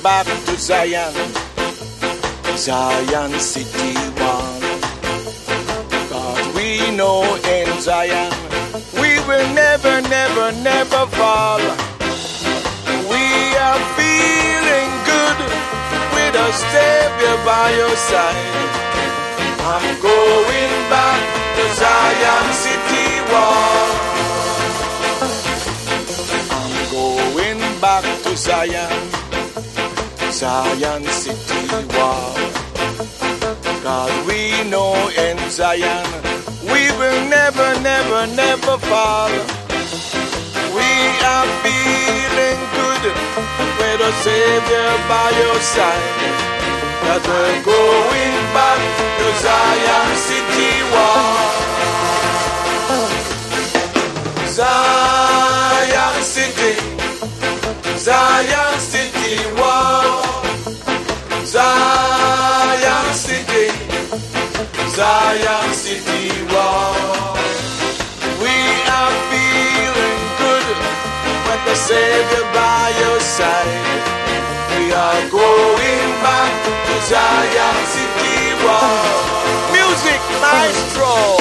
back to Zion, Zion City One. Cause we know in Zion we will never, never, never fall. We are feeling good with a Savior by your side. I'm going back to Zion City Wall. I'm going back to Zion, Zion City Wall. Cause we know in Zion we will never, never, never fall. We are feeling good with a Savior by your side. That we're going back to Zion City Wall. Zion City, Zion City Wall. Zion City, Zion City Wall. We are feeling good with the Savior by your side. We are going back to Zion City Wall. Music Maestro.